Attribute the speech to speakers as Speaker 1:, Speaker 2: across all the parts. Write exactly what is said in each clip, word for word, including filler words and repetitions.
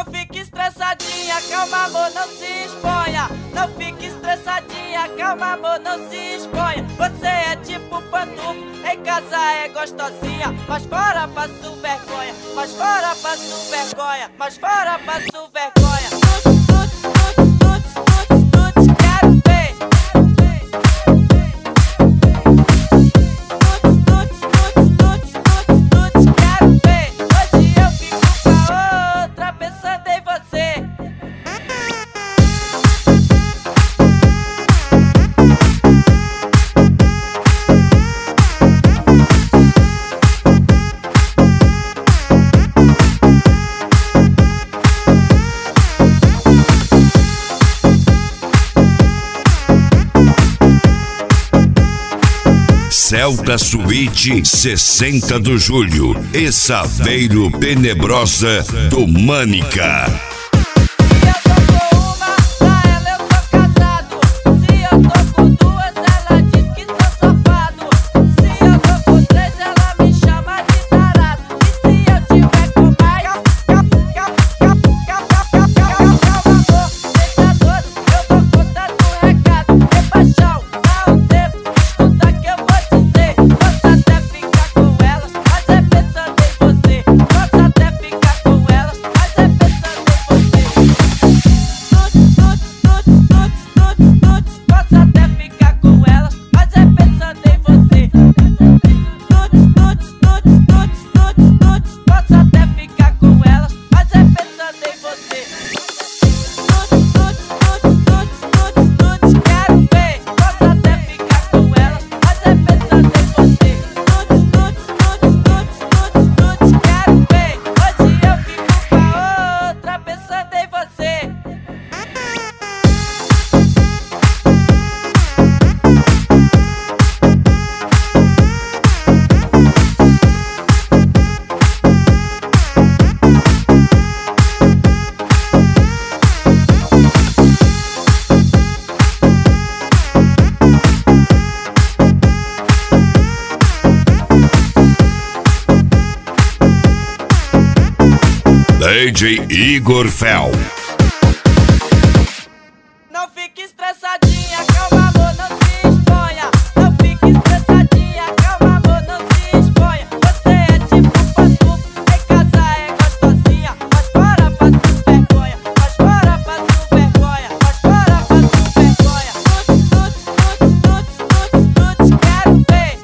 Speaker 1: Não fique estressadinha, calma amor, não se exponha. Não fique estressadinha, calma amor, não se exponha. Você é tipo pantufo, em casa é gostosinha, mas fora passo vergonha, mas fora passo vergonha, mas fora passo vergonha. Tuts, tuts, tuts, tuts, tuts, tuts, quero ver. Tuts, tuts, tuts, tuts, tuts, tuts, quero ver. Hoje eu fico com a outra pensando em você.
Speaker 2: Celta Suíte sessenta de julho e Saveiro Tenebrosa do Mânica. D J Igor Fel.
Speaker 1: Não fique estressadinha, calma amor, não se exponha. Não fique estressadinha, calma amor, não se exponha. Você é tipo pantufo, em casa é gostosinha, mas fora passo vergonha, mas fora passo vergonha, mas fora passo vergonha. Tuts, tuts, tuts, tuts, tuts, tuts, quero ver.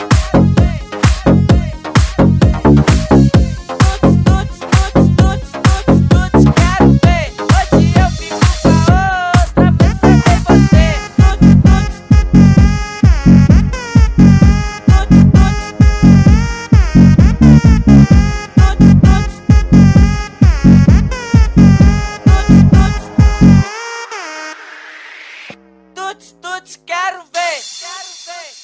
Speaker 1: Tuts, tuts, quero ver. Quero ver.